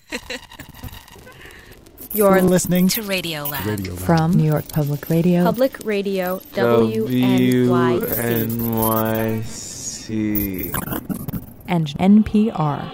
You're listening to Radio Lab. From New York Public Radio. Public Radio, WNYC. And NPR.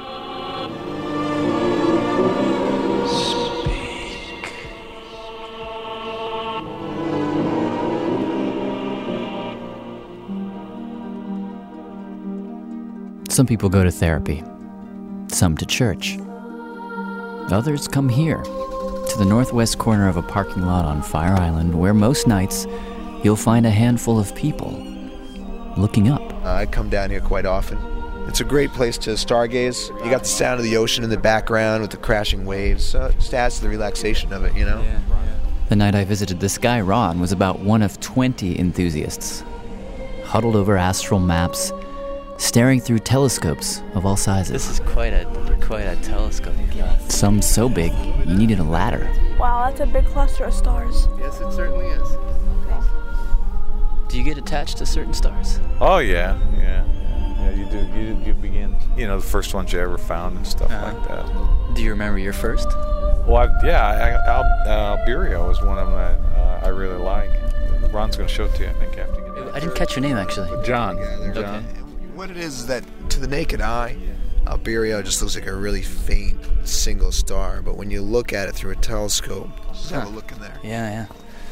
Some people go to therapy, some to church. Others come here, to the northwest corner of a parking lot on Fire Island, where most nights you'll find a handful of people looking up. I come down here quite often. It's a great place to stargaze. You got the sound of the ocean in the background with the crashing waves. So it just adds to the relaxation of it, you know? Yeah. The night I visited, this guy, Ron, was about one of 20 enthusiasts, huddled over astral maps, staring through telescopes of all sizes. This is quite a telescope you got. Some so big, you needed a ladder. Wow, that's a big cluster of stars. Yes, it certainly is. Do you get attached to certain stars? Oh, yeah, you do. You begin, the first ones you ever found and stuff like that. Do you remember your first? Well, Alberio was one of them that I really like. Ron's going to show it to you, I think, after you get it. I didn't catch your name, actually. John. Okay. What it is that, to the naked eye, Alberio just looks like a really faint single star. But when you look at it through a telescope, just have a look in there. Yeah.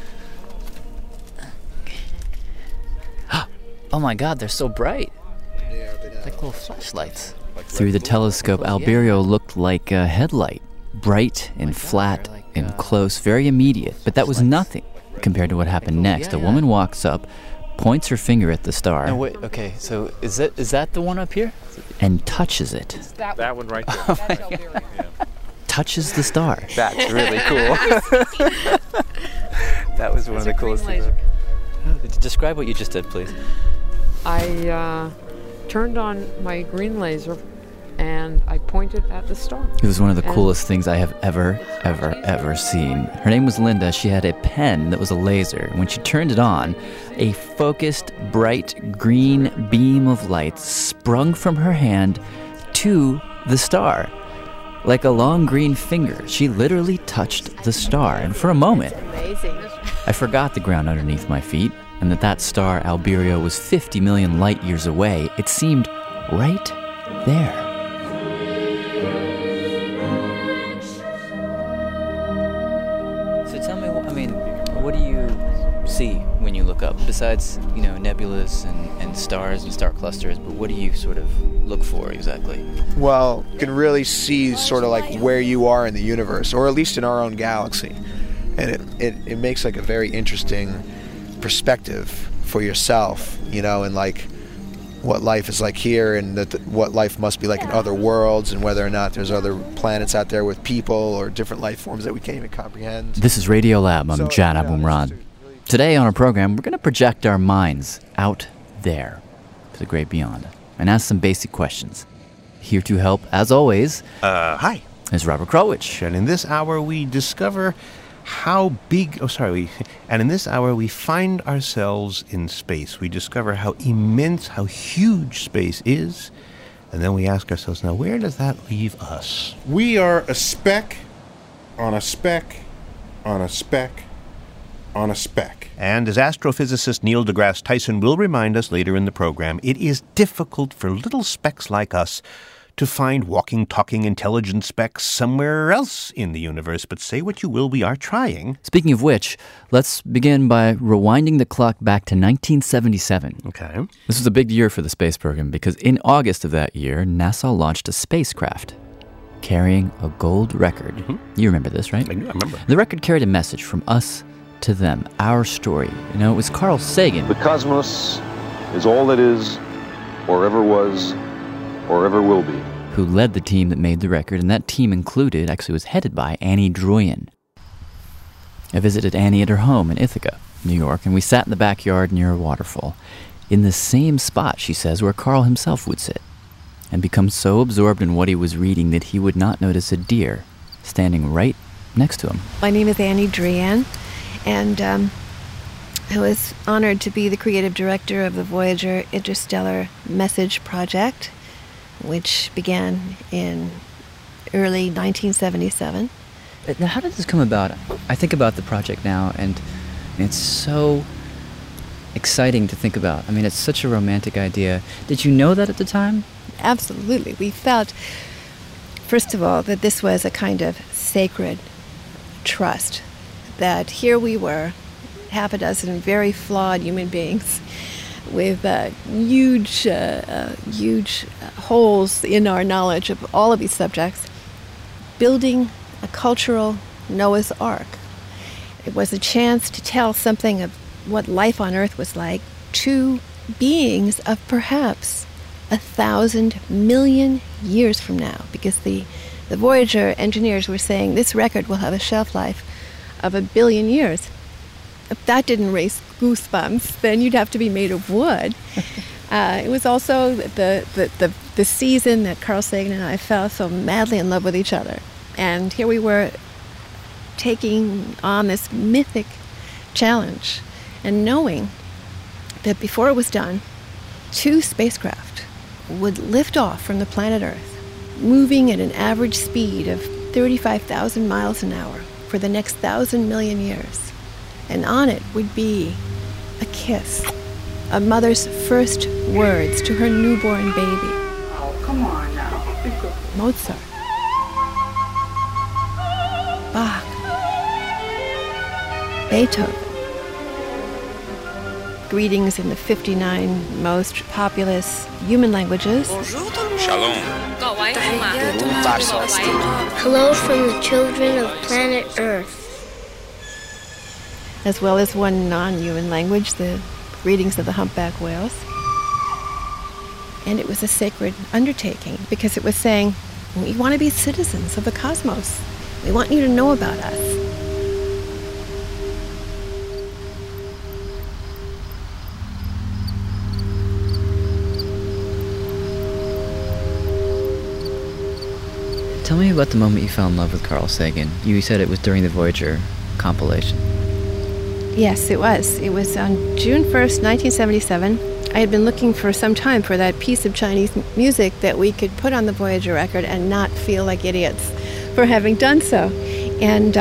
Oh my God, they're so bright. Yeah, Like little flashlights. Through the telescope, Alberio looked like a headlight, bright and flat and close, very immediate. But that was nothing compared to what happened next. A woman walks up, points her finger at the star. No, wait, okay, so is that the one up here? And touches it. That one right there. Oh my God. Touches the star. That's really cool. That was one of the coolest things. Describe what you just did, please. I turned on my green laser and I pointed at the star. It was one of the coolest things I have ever seen. Her name was Linda. She had a pen that was a laser. When she turned it on, a focused, bright green beam of light sprung from her hand to the star. Like a long green finger, she literally touched the star. And for a moment, Amazing. I forgot the ground underneath my feet, and that star, Alberio, was 50 million light years away. It seemed right there. So tell me, what do you see when you look up? Besides, nebulas and stars and star clusters, but what do you sort of look for exactly? Well, you can really see sort of like where you are in the universe, or at least in our own galaxy. And it makes like a very interesting perspective for yourself, and like what life is like here, and what life must be like in other worlds, and whether or not there's other planets out there with people or different life forms that we can't even comprehend. This is Radio Lab. I'm Jan Abumrad. Today on our program, we're going to project our minds out there to the great beyond and ask some basic questions. Here to help, as always, hi, is Robert Krulwich. And in this hour, we discover and in this hour, we find ourselves in space. We discover how immense, how huge space is. And then we ask ourselves, now, where does that leave us? We are a speck on a speck on a speck on a speck. And as astrophysicist Neil deGrasse Tyson will remind us later in the program, it is difficult for little specks like us to find walking, talking, intelligent specks somewhere else in the universe. But say what you will, we are trying. Speaking of which, let's begin by rewinding the clock back to 1977. Okay. This was a big year for the space program because in August of that year, NASA launched a spacecraft carrying a gold record. Mm-hmm. You remember this, right? I remember. The record carried a message from us to them, our story. It was Carl Sagan. The cosmos is all that is, or ever was, or ever will be, who led the team that made the record, and that team was headed by Annie Druyan. I visited Annie at her home in Ithaca, New York, and we sat in the backyard near a waterfall, in the same spot, she says, where Carl himself would sit, and become so absorbed in what he was reading that he would not notice a deer standing right next to him. My name is Annie Druyan, and I was honored to be the creative director of the Voyager Interstellar Message Project, which began in early 1977. Now, how did this come about? I think about the project now, and it's so exciting to think about. I mean, it's such a romantic idea. Did you know that at the time? Absolutely. We felt, first of all, that this was a kind of sacred trust, that here we were, half a dozen very flawed human beings with huge holes in our knowledge of all of these subjects, building a cultural Noah's Ark. It was a chance to tell something of what life on Earth was like to beings of perhaps 1,000 million years from now, because the Voyager engineers were saying this record will have a shelf life of 1 billion years. If that didn't raise goosebumps, then you'd have to be made of wood. It was also the season that Carl Sagan and I fell so madly in love with each other. And here we were taking on this mythic challenge and knowing that before it was done, 2 spacecraft would lift off from the planet Earth, moving at an average speed of 35,000 miles an hour for the next 1,000 million years. And on it would be a kiss, a mother's first words to her newborn baby. Oh, come on now. Mozart, Bach, Beethoven. Greetings in the 59 most populous human languages. Shalom. Hello from the children of planet Earth. As well as one non-human language, the greetings of the humpback whales. And it was a sacred undertaking because it was saying, we want to be citizens of the cosmos. We want you to know about us. Tell me about the moment you fell in love with Carl Sagan. You said it was during the Voyager compilation. Yes, it was. It was on June 1st, 1977. I had been looking for some time for that piece of Chinese music that we could put on the Voyager record and not feel like idiots for having done so. And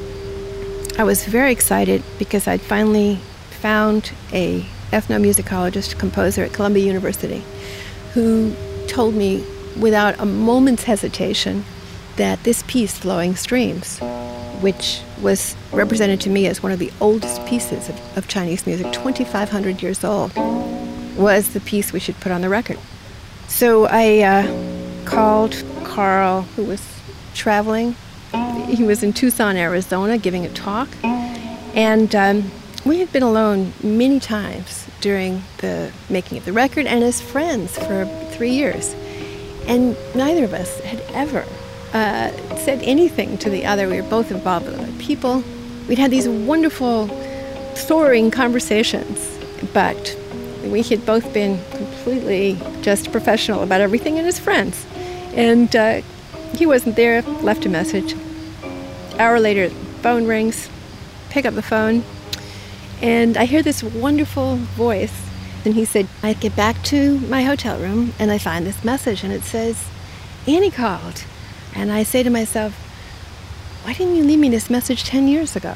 I was very excited because I'd finally found a ethnomusicologist composer at Columbia University who told me without a moment's hesitation that this piece, Flowing Streams, which was represented to me as one of the oldest pieces of Chinese music, 2,500 years old, was the piece we should put on the record. So I called Carl, who was traveling. He was in Tucson, Arizona, giving a talk. And we had been alone many times during the making of the record and as friends for 3 years. And neither of us had ever said anything to the other. We were both involved with other people. We'd had these wonderful, soaring conversations, but we had both been completely just professional about everything and as friends. And he wasn't there, left a message. Hour later, phone rings, pick up the phone, and I hear this wonderful voice. And he said, I get back to my hotel room and I find this message and it says, Annie called. And I say to myself, why didn't you leave me this message 10 years ago?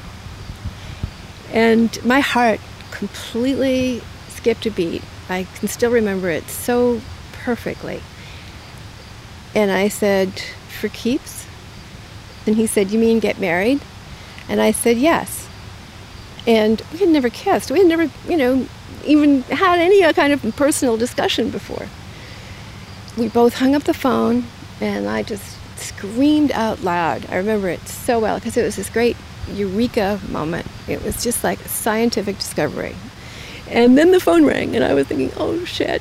And my heart completely skipped a beat. I can still remember it so perfectly. And I said, for keeps? And he said, you mean get married? And I said, yes. And we had never kissed. We had never, even had any kind of personal discussion before. We both hung up the phone, and I just screamed out loud. I remember it so well, because it was this great eureka moment. It was just like a scientific discovery. And then the phone rang, and I was thinking, oh, shit,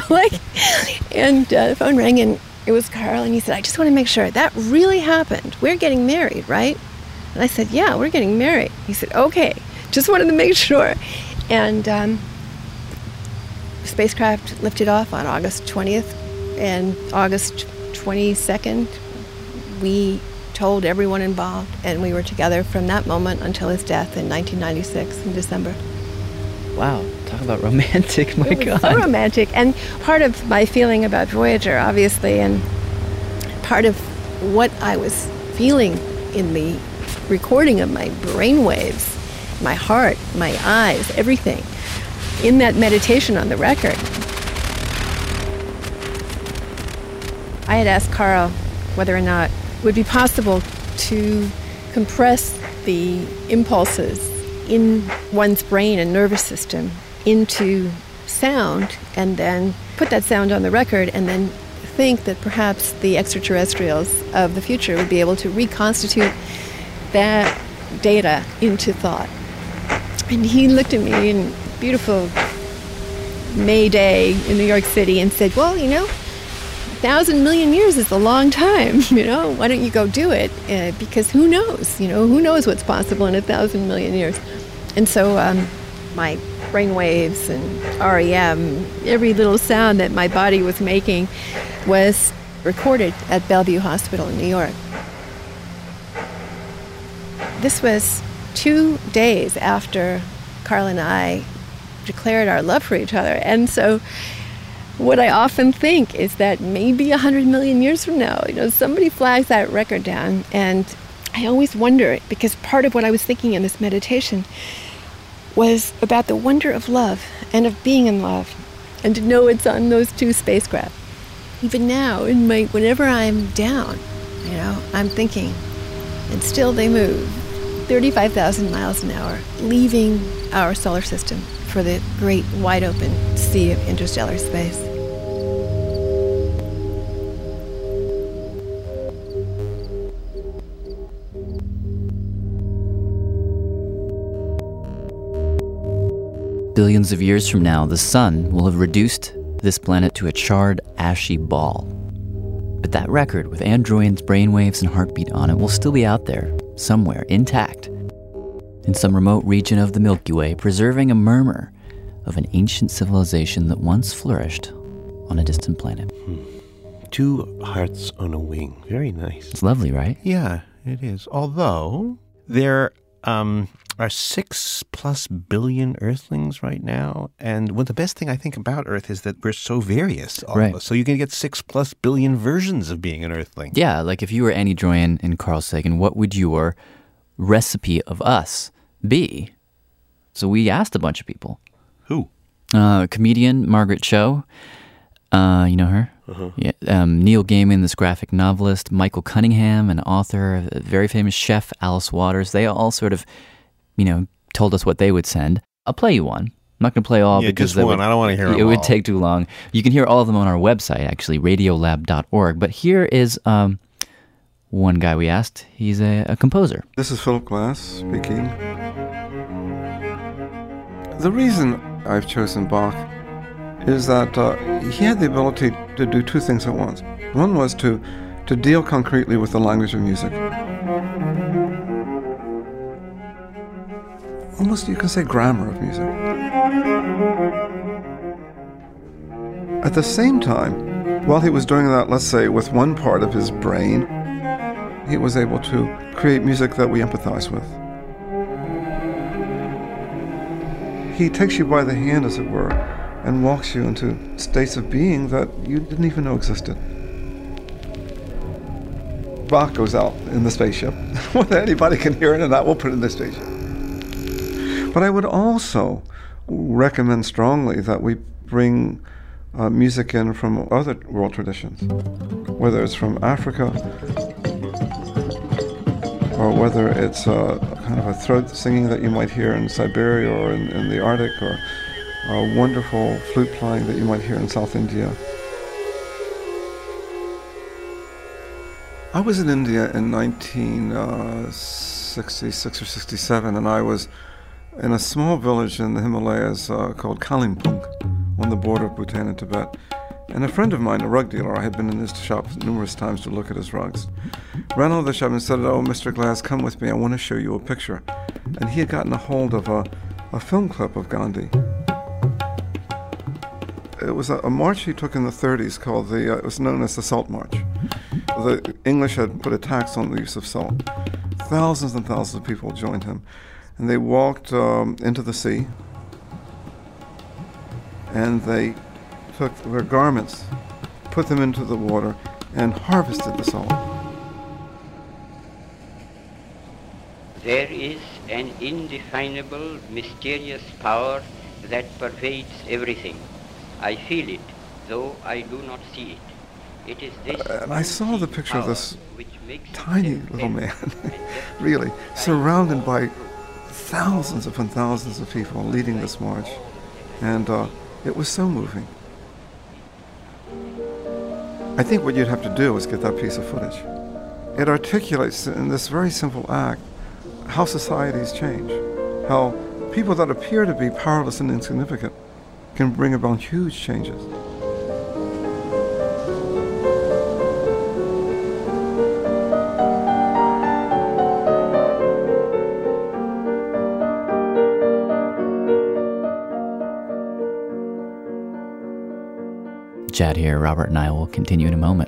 and the phone rang, and it was Carl, and he said, I just want to make sure that really happened. We're getting married, right? And I said, yeah, we're getting married. He said, okay, just wanted to make sure. And the spacecraft lifted off on August 20th, and August 22nd, we told everyone involved, and we were together from that moment until his death in 1996 in December. Wow, talk about romantic, my God. It was so romantic, and part of my feeling about Voyager, obviously, and part of what I was feeling in the recording of my brain waves, my heart, my eyes, everything, in that meditation on the record. I had asked Carl whether or not it would be possible to compress the impulses in one's brain and nervous system into sound and then put that sound on the record and then think that perhaps the extraterrestrials of the future would be able to reconstitute that data into thought. And he looked at me in beautiful May Day in New York City and said, well, 1,000 million years is a long time, why don't you go do it? Because who knows, who knows what's possible in 1,000 million years. And so my brain waves and REM, every little sound that my body was making was recorded at Bellevue Hospital in New York. This was 2 days after Carl and I declared our love for each other. And so what I often think is that maybe 100 million years from now, somebody flags that record down. And I always wonder, because part of what I was thinking in this meditation was about the wonder of love and of being in love, and to know it's on those 2 spacecraft. Even now, whenever I'm down, I'm thinking, and still they move 35,000 miles an hour, leaving our solar system for the great wide open sea of interstellar space. Billions of years from now, the sun will have reduced this planet to a charred, ashy ball. But that record with Android's brainwaves and heartbeat on it will still be out there, somewhere, intact, in some remote region of the Milky Way, preserving a murmur of an ancient civilization that once flourished on a distant planet. 2 hearts on a wing. Very nice. It's lovely, right? Yeah, it is. Although there are 6+ billion Earthlings right now, and the best thing I think about Earth is that we're so various, all of us. So you can get 6+ billion versions of being an Earthling. Yeah, like if you were Annie Druyan and Carl Sagan, what would your recipe of us be? So we asked a bunch of people. Who? Comedian Margaret Cho. You know her? Uh-huh. Yeah. Neil Gaiman, this graphic novelist. Michael Cunningham, an author. A very famous chef, Alice Waters. They all sort of, told us what they would send. I'll play you one. I'm not going to play all because just one. I don't want to hear them it would take too long. You can hear all of them on our website, actually, radiolab.org. But here is one guy we asked. He's a composer. This is Philip Glass speaking. The reason I've chosen Bach is that he had the ability to do 2 things at once. One was to deal concretely with the language of music. Almost, you can say, grammar of music. At the same time, while he was doing that, let's say, with one part of his brain, he was able to create music that we empathize with. He takes you by the hand, as it were, and walks you into states of being that you didn't even know existed. Bach goes out in the spaceship. Whether anybody can hear it or not, we'll put it in the spaceship. But I would also recommend strongly that we bring music in from other world traditions, whether it's from Africa or whether it's kind of a throat singing that you might hear in Siberia or in the Arctic, or a wonderful flute playing that you might hear in South India. I was in India in 1966 or 67, and I was in a small village in the Himalayas called Kalimpong, on the border of Bhutan and Tibet. And a friend of mine, a rug dealer, I had been in his shop numerous times to look at his rugs, ran out of the shop and said, "Oh, Mr. Glass, come with me, I want to show you a picture." And he had gotten a hold of a film clip of Gandhi. It was a march he took in the 30s called it was known as the Salt March. The English had put a tax on the use of salt. Thousands and thousands of people joined him. And they walked into the sea, and they took their garments, put them into the water, and harvested the salt. There is an indefinable, mysterious power that pervades everything. I feel it, though I do not see it. It is this. And I saw the picture of this tiny little man, really, surrounded by thousands upon thousands of people leading this march. And it was so moving. I think what you'd have to do is get that piece of footage. It articulates in this very simple act how societies change, how people that appear to be powerless and insignificant can bring about huge changes. Chad here. Robert and I will continue in a moment.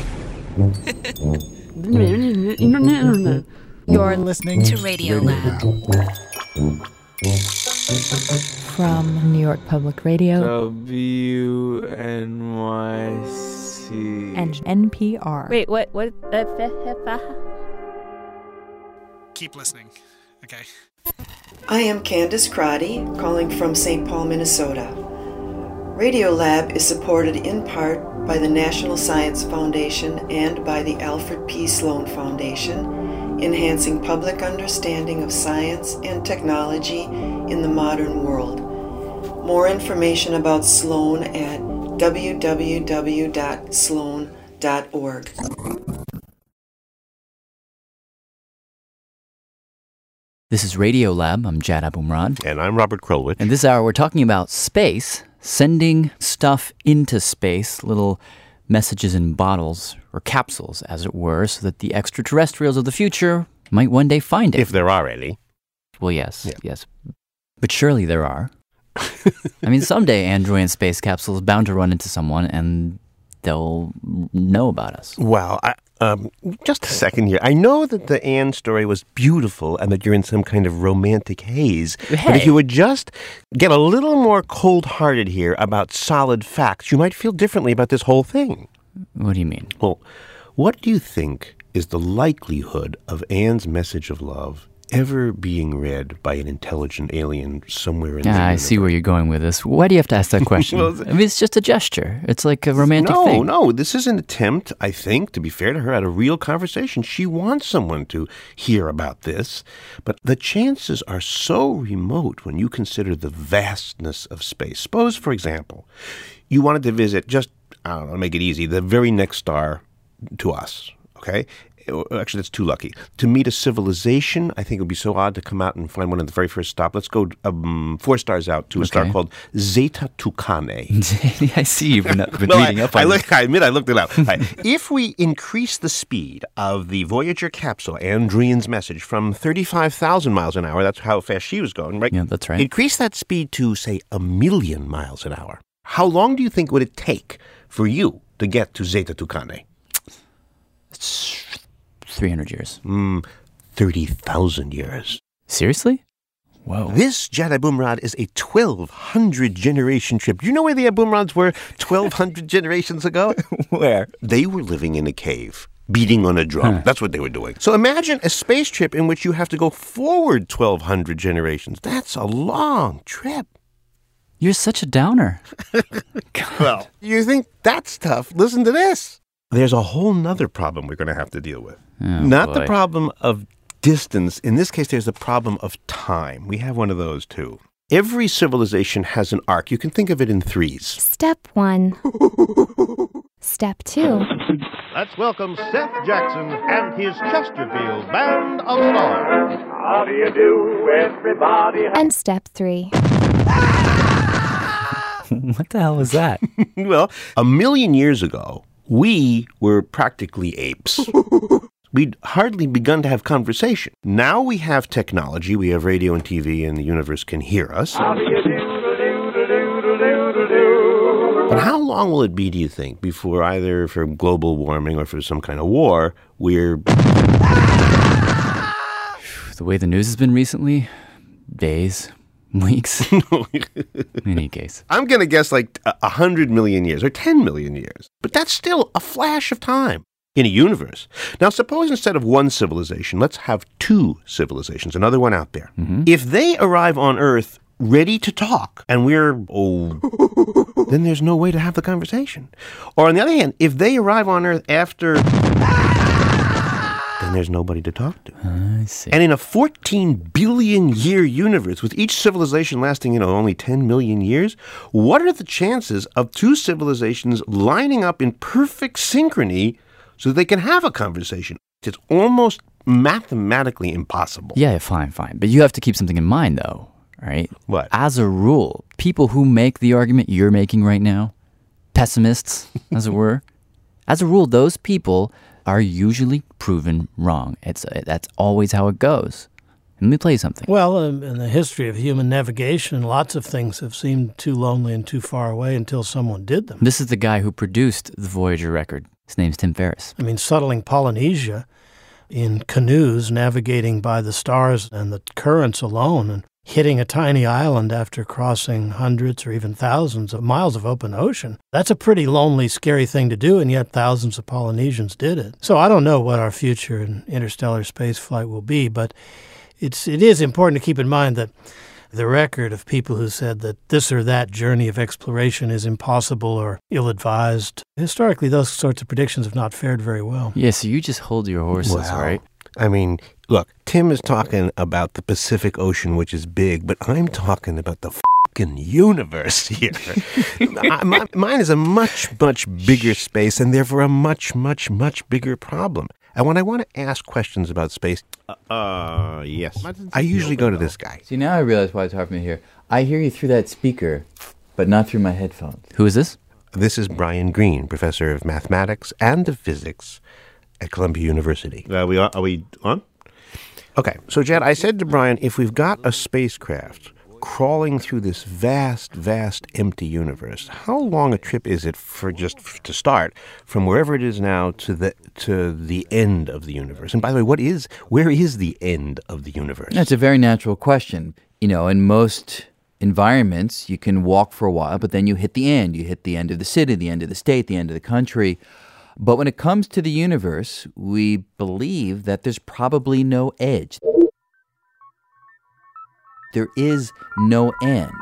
You're listening to Radio Lab. From New York Public Radio, WNYC, and NPR. Wait, what? Keep listening. Okay. I am Candace Crotty, calling from St. Paul, Minnesota. Radiolab is supported in part by the National Science Foundation and by the Alfred P. Sloan Foundation, enhancing public understanding of science and technology in the modern world. More information about Sloan at www.sloan.org. This is Radiolab. I'm Jad Abumrad. And I'm Robert Krulwich. And this hour we're talking about space, sending stuff into space, little messages in bottles, or capsules, as it were, so that the extraterrestrials of the future might one day find it. If there are any. Well, yes. But surely there are. I mean, someday Android space capsule is bound to run into someone and they'll know about us. Well, just a second here. I know that the Anne story was beautiful and that you're in some kind of romantic haze. Hey. But if you would just get a little more cold-hearted here about solid facts, you might feel differently about this whole thing. What do you mean? Well, what do you think is the likelihood of Anne's message of love ever being read by an intelligent alien somewhere in the universe? I see where you're going with this. Why do you have to ask that question? Well, I mean, it's just a gesture. It's like a romantic thing. No. This is an attempt, I think, to be fair to her, at a real conversation. She wants someone to hear about this. But the chances are so remote when you consider the vastness of space. Suppose, for example, you wanted to visit just, I don't know, make it easy, the very next star to us, okay? Actually, that's too lucky. To meet a civilization, I think it would be so odd to come out and find one at the very first stop. Let's go 4 stars out to a star called Zeta Tucanae. I see you've been reading up on it. I admit I looked it up. Right. If we increase the speed of the Voyager capsule, Andrian's message, from 35,000 miles an hour, that's how fast she was going, right? Yeah, that's right. Increase that speed to, say, 1,000,000 miles an hour. How long do you think would it take for you to get to Zeta Tucanae? 300 years. 30,000 years. Seriously? Whoa. This Jad Abumrad is a 1,200 generation trip. Do you know where the Abumrads were 1,200 generations ago? Where? They were living in a cave, beating on a drum. That's what they were doing. So imagine a space trip in which you have to go forward 1,200 generations. That's a long trip. You're such a downer. Well, you think that's tough? Listen to this. There's a whole nother problem we're going to have to deal with. Not the problem of distance. In this case, there's a problem of time. We have one of those, too. Every civilization has an arc. You can think of it in 3s. Step 1. Step 2. Let's welcome Seth Jackson and his Chesterfield Band of Stars. How do you do, everybody? And step 3. What the hell was that? Well, 1,000,000 years ago, we were practically apes. We'd hardly begun to have conversation. Now we have technology, we have radio and TV, and the universe can hear us. But how long will it be, do you think, before either for global warming or for some kind of war, we're... The way the news has been recently, days, weeks. In any case. I'm going to guess like 100 million years or 10 million years. But that's still a flash of time. in a universe. Now, suppose instead of one civilization, let's have two civilizations, another one out there. Mm-hmm. If they arrive on Earth ready to talk, and we're, then there's no way to have the conversation. Or on the other hand, if they arrive on Earth after, then there's nobody to talk to. I see. And in a 14 billion year universe, with each civilization lasting, only 10 million years, what are the chances of two civilizations lining up in perfect synchrony so that they can have a conversation? It's almost mathematically impossible. Yeah, fine. But you have to keep something in mind, though. Right? What? As a rule, people who make the argument you're making right now, pessimists, as it were, as a rule, those people are usually proven wrong. That's always how it goes. Let me play you something. Well, in the history of human navigation, lots of things have seemed too lonely and too far away until someone did them. This is the guy who produced the Voyager record. His name's Tim Ferriss. I mean, settling Polynesia in canoes, navigating by the stars and the currents alone, and hitting a tiny island after crossing hundreds or even thousands of miles of open ocean. That's a pretty lonely, scary thing to do, and yet thousands of Polynesians did it. So I don't know what our future in interstellar space flight will be, but it is important to keep in mind that the record of people who said that this or that journey of exploration is impossible or ill-advised, historically those sorts of predictions have not fared very well. Yeah, so you just hold your horses, right? I mean, look, Tim is talking about the Pacific Ocean, which is big, but I'm talking about the fucking universe here. Mine is a much, much bigger space and therefore a much, much, much bigger problem. And when I want to ask questions about space, yes, I usually go to this guy. See, now I realize why it's hard for me to hear. I hear you through that speaker, but not through my headphones. Who is this? This is Brian Greene, professor of mathematics and of physics at Columbia University. Are we on? Okay, so Jed, I said to Brian, if we've got a spacecraft crawling through this vast, vast empty universe, how long a trip is it for just to start from wherever it is now to the end of the universe? And by the way, where is the end of the universe? That's a very natural question. In most environments, you can walk for a while, but then you hit the end. You hit the end of the city, the end of the state, the end of the country. But when it comes to the universe, we believe that there's probably no edge. There is no end.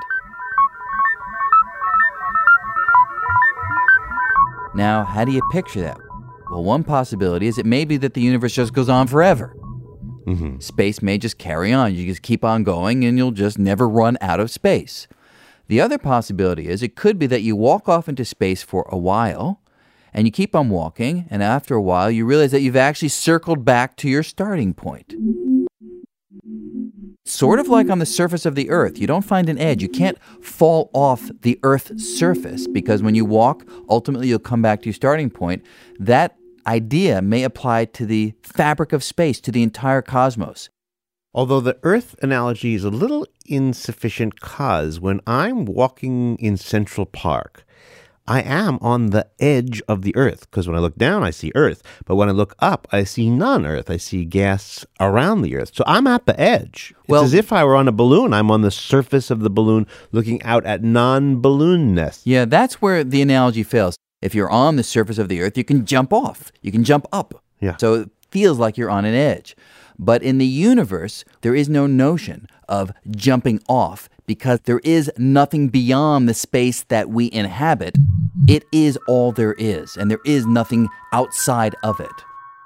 Now, how do you picture that? Well, one possibility is it may be that the universe just goes on forever. Mm-hmm. Space may just carry on. You just keep on going and you'll just never run out of space. The other possibility is it could be that you walk off into space for a while, and you keep on walking, and after a while, you realize that you've actually circled back to your starting point. Sort of like on the surface of the Earth. You don't find an edge. You can't fall off the Earth's surface, because when you walk, ultimately you'll come back to your starting point. That idea may apply to the fabric of space, to the entire cosmos. Although the Earth analogy is a little insufficient, because when I'm walking in Central Park, I am on the edge of the Earth, because when I look down, I see Earth. But when I look up, I see non-Earth. I see gas around the Earth. So I'm at the edge. It's as if I were on a balloon. I'm on the surface of the balloon looking out at non-balloonness. Yeah, that's where the analogy fails. If you're on the surface of the Earth, you can jump off. You can jump up. Yeah. So it feels like you're on an edge. But in the universe, there is no notion of jumping off, because there is nothing beyond the space that we inhabit. It is all there is, and there is nothing outside of it.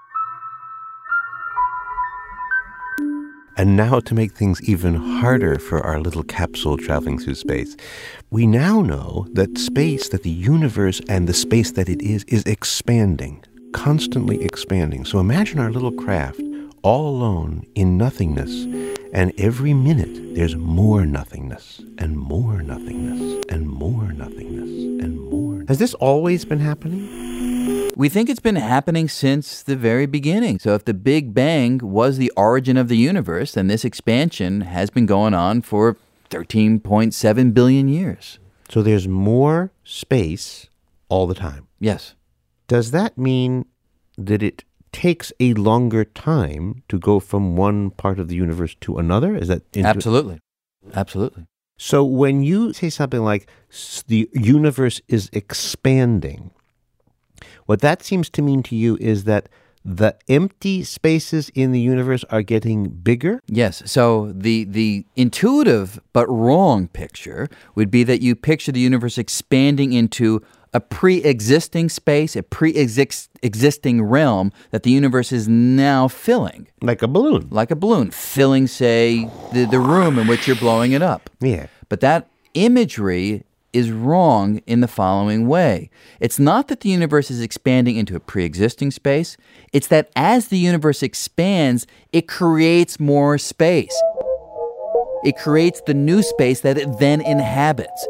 And now, to make things even harder for our little capsule traveling through space, we now know that space, that the universe and the space that it is expanding, constantly expanding. So imagine our little craft all alone in nothingness, and every minute there's more nothingness, and more nothingness, and more nothingness, and more. Has this always been happening? We think it's been happening since the very beginning. So if the Big Bang was the origin of the universe, then this expansion has been going on for 13.7 billion years. So there's more space all the time? Yes. Does that mean that it takes a longer time to go from one part of the universe to another? Is that Absolutely. Absolutely. So when you say something like the universe is expanding, What that seems to mean to you is that the empty spaces in the universe are getting bigger? Yes. So the intuitive but wrong picture would be that you picture the universe expanding into a pre-existing space, a pre-existing realm that the universe is now filling. Like a balloon. Like a balloon, filling, say, the room in which you're blowing it up. Yeah. But that imagery is wrong in the following way. It's not that the universe is expanding into a pre-existing space. It's that as the universe expands, it creates more space. It creates the new space that it then inhabits.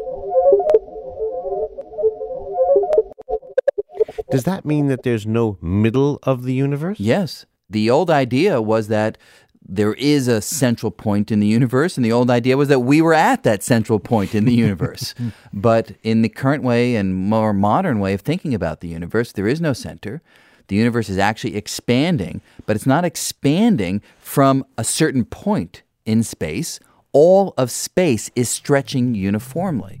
Does that mean that there's no middle of the universe? Yes. The old idea was that there is a central point in the universe, and the old idea was that we were at that central point in the universe. But in the current way and more modern way of thinking about the universe, there is no center. The universe is actually expanding, but it's not expanding from a certain point in space. All of space is stretching uniformly.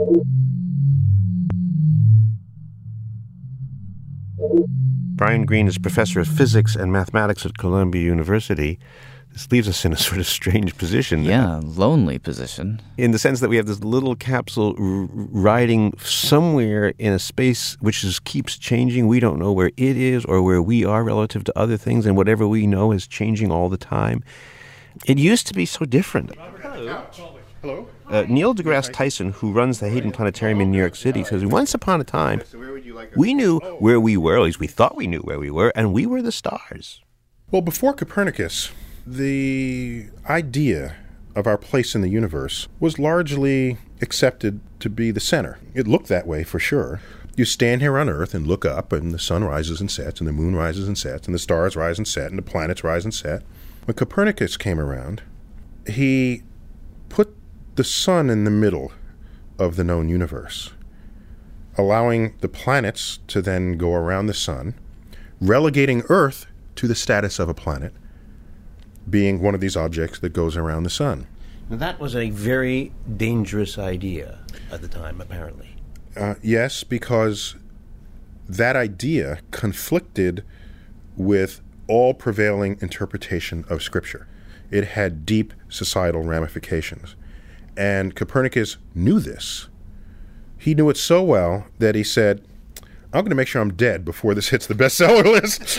Brian Greene is professor of physics and mathematics at Columbia University. This leaves us in a sort of strange position. Yeah, lonely position. In the sense that we have this little capsule riding somewhere in a space which keeps changing. We don't know where it is or where we are relative to other things, and whatever we know is changing all the time. It used to be so different. Hello. Neil deGrasse Tyson, who runs the Hayden Planetarium in New York City, says once upon a time, we knew where we were, at least we thought we knew where we were, and we were the stars. Well, before Copernicus, the idea of our place in the universe was largely accepted to be the center. It looked that way for sure. You stand here on Earth and look up, and the sun rises and sets, and the moon rises and sets, and the stars rise and set, and the planets rise and set. When Copernicus came around, he put the sun in the middle of the known universe, allowing the planets to then go around the sun, relegating Earth to the status of a planet, being one of these objects that goes around the sun. Now, that was a very dangerous idea at the time, apparently. Yes, because that idea conflicted with all prevailing interpretation of Scripture. It had deep societal ramifications. And Copernicus knew this. He knew it so well that he said, I'm going to make sure I'm dead before this hits the bestseller list.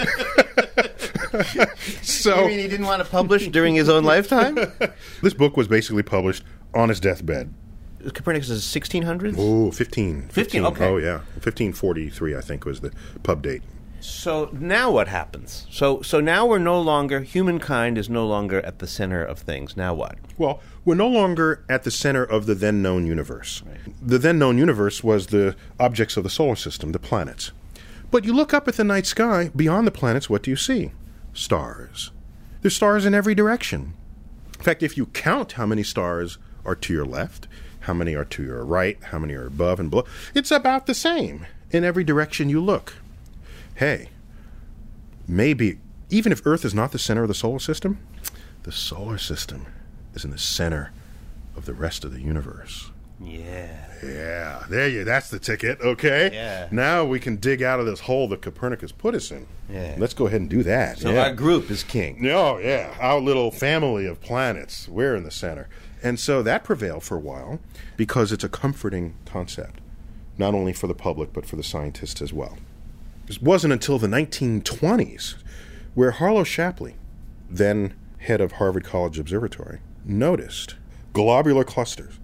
So, you mean he didn't want to publish during his own lifetime? This book was basically published on his deathbed. Copernicus is 1600s? Oh, 15. 15, okay. Oh, yeah. 1543, I think, was the pub date. So now what happens? So now humankind is no longer at the center of things. Now what? Well, we're no longer at the center of the then known universe. Right. The then known universe was the objects of the solar system, the planets. But you look up at the night sky, beyond the planets, what do you see? Stars. There's stars in every direction. In fact, if you count how many stars are to your left, how many are to your right, how many are above and below, it's about the same in every direction you look. Hey, maybe, even if Earth is not the center of the solar system is in the center of the rest of the universe. Yeah. Yeah, that's the ticket, okay? Yeah. Now we can dig out of this hole that Copernicus put us in. Yeah. Let's go ahead and do that. So our group is king. Oh, yeah. Our little family of planets, we're in the center. And so that prevailed for a while because it's a comforting concept, not only for the public but for the scientists as well. It wasn't until the 1920s where Harlow Shapley, then head of Harvard College Observatory, noticed globular clusters.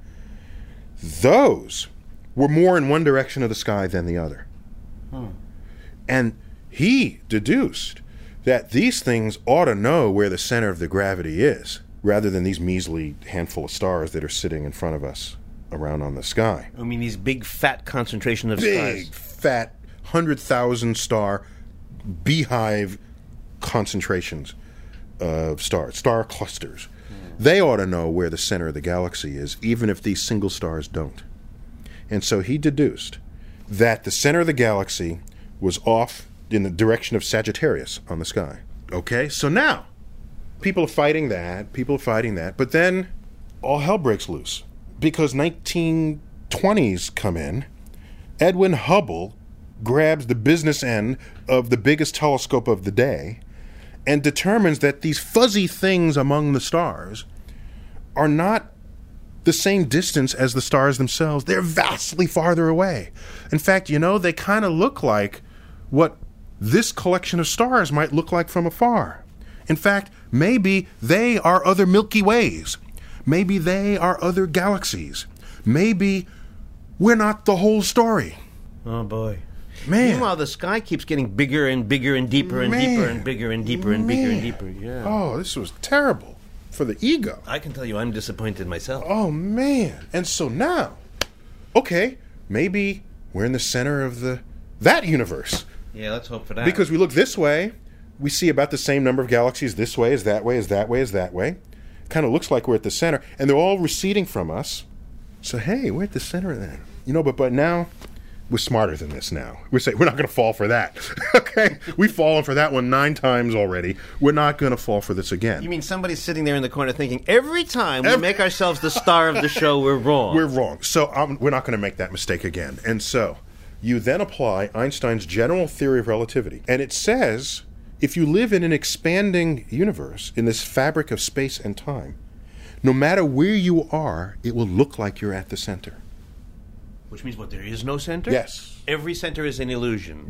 Those were more in one direction of the sky than the other. And he deduced that these things ought to know where the center of the gravity is, rather than these measly handful of stars that are sitting in front of us around on the sky. I mean, these big, fat concentration of stars. Big, fat, 100,000 star beehive concentrations of stars, star clusters. They ought to know where the center of the galaxy is, even if these single stars don't. And so he deduced that the center of the galaxy was off in the direction of Sagittarius on the sky. Okay, so now, people are fighting that, but then all hell breaks loose. Because 1920s come in, Edwin Hubble grabs the business end of the biggest telescope of the day and determines that these fuzzy things among the stars are not the same distance as the stars themselves. They're vastly farther away. In fact, they kind of look like what this collection of stars might look like from afar. In fact, maybe they are other Milky Ways. Maybe they are other galaxies. Maybe we're not the whole story. Oh, boy. Man. Meanwhile, the sky keeps getting bigger and bigger and deeper and deeper and bigger and deeper and bigger and deeper. Yeah. Oh, this was terrible for the ego. I can tell you I'm disappointed myself. Oh, man. And so now, okay, maybe we're in the center of that universe. Yeah, let's hope for that. Because we look this way, we see about the same number of galaxies this way as that way as that way as that way. Kind of looks like we're at the center, and they're all receding from us. So, hey, we're at the center of that. But now, we're smarter than this now. We say, we're not going to fall for that. Okay? We've fallen for that one 9 times already. We're not going to fall for this again. You mean somebody's sitting there in the corner thinking, every time we make ourselves the star of the show, we're wrong. We're wrong. So we're not going to make that mistake again. And so, you then apply Einstein's general theory of relativity. And it says, if you live in an expanding universe, in this fabric of space and time, no matter where you are, it will look like you're at the center. Which means what, there is no center? Yes. Every center is an illusion.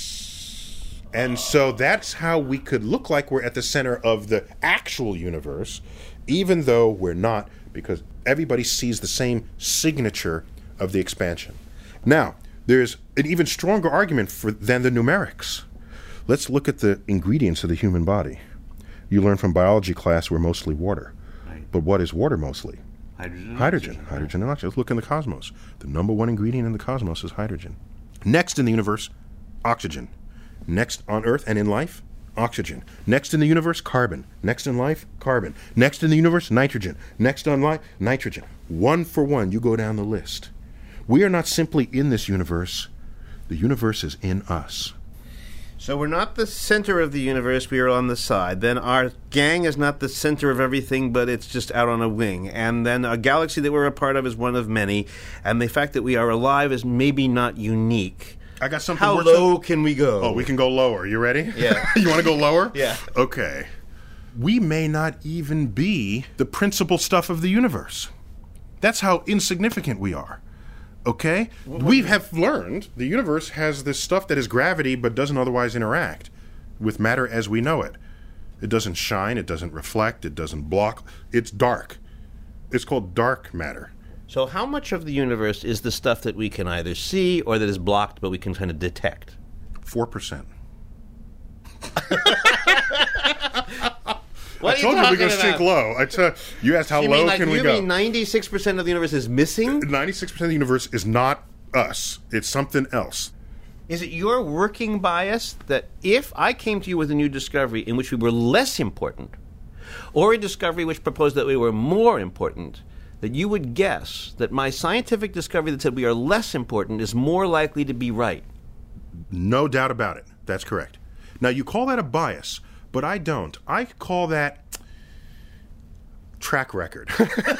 Yes. And so that's how we could look like we're at the center of the actual universe, even though we're not, because everybody sees the same signature of the expansion. Now, there's an even stronger argument than the numerics. Let's look at the ingredients of the human body. You learn from biology class we're mostly water. Right. But what is water mostly? Hydrogen and oxygen. Let's look in the cosmos. The number one ingredient in the cosmos is hydrogen. Next in the universe, oxygen. Next on Earth and in life, oxygen. Next in the universe, carbon. Next in life, carbon. Next in the universe, nitrogen. Next on life, nitrogen. One for one, you go down the list. We are not simply in this universe. The universe is in us. So we're not the center of the universe, we are on the side. Then our gang is not the center of everything, but it's just out on a wing. And then a galaxy that we're a part of is one of many. And the fact that we are alive is maybe not unique. I got something. How low can we go? Oh, we can go lower. You ready? Yeah. You want to go lower? Yeah. Okay. We may not even be the principal stuff of the universe. That's how insignificant we are. Okay? We have learned the universe has this stuff that is gravity but doesn't otherwise interact with matter as we know it. It doesn't shine, it doesn't reflect, it doesn't block. It's dark. It's called dark matter. So how much of the universe is the stuff that we can either see or that is blocked but we can kind of detect? 4%. What I told you we're going to sink low. You asked how low can we go? You mean 96% of the universe is missing? 96% of the universe is not us. It's something else. Is it your working bias that if I came to you with a new discovery in which we were less important, or a discovery which proposed that we were more important, that you would guess that my scientific discovery that said we are less important is more likely to be right? No doubt about it. That's correct. Now, you call that a bias, but I don't. I call that track record.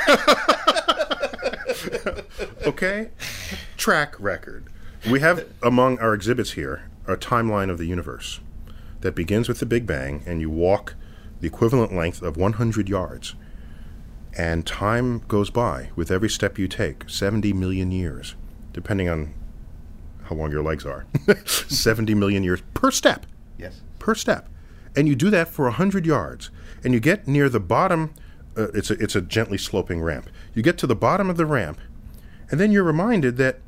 Okay? Track record. We have among our exhibits here a timeline of the universe that begins with the Big Bang, and you walk the equivalent length of 100 yards. And time goes by with every step you take, 70 million years, depending on how long your legs are. 70 million years per step. Yes. Per step. And you do that for 100 yards. And you get near the bottom, it's a gently sloping ramp. You get to the bottom of the ramp, and then you're reminded that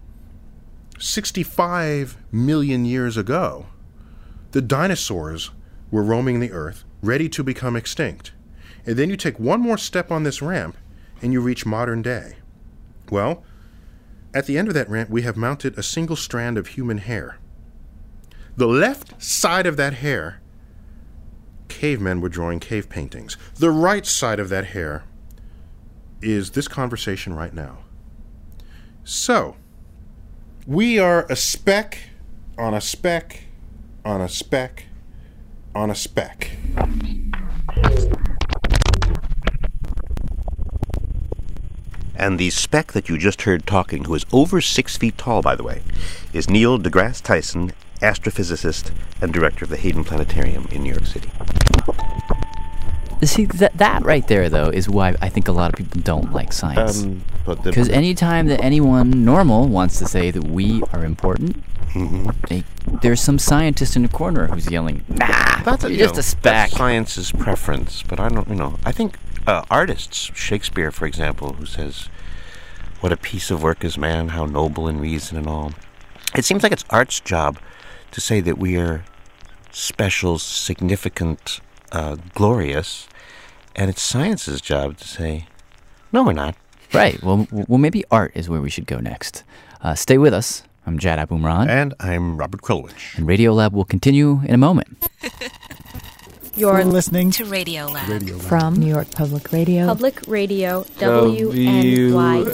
65 million years ago, the dinosaurs were roaming the earth, ready to become extinct. And then you take one more step on this ramp, and you reach modern day. Well, at the end of that ramp, we have mounted a single strand of human hair. The left side of that hair, cavemen were drawing cave paintings. The right side of that hair is this conversation right now. So, we are a speck on a speck on a speck on a speck. And the speck that you just heard talking, who is over 6 feet tall, by the way, is Neil deGrasse Tyson, astrophysicist and director of the Hayden Planetarium in New York City. See, that right there, though, is why I think a lot of people don't like science. Because anytime that anyone normal wants to say that we are important, there's some scientist in the corner who's yelling, nah, that's just a speck. That's science's preference, but I don't, I think artists, Shakespeare, for example, who says, what a piece of work is man, how noble in reason and all. It seems like it's art's job to say that we are special, significant, glorious, and it's science's job to say, no, we're not. Right. Well, maybe art is where we should go next. Stay with us. I'm Jad Abumrad. And I'm Robert Krulwich. And Radiolab will continue in a moment. You're listening to Radiolab. From New York Public Radio. Public Radio, WNYC.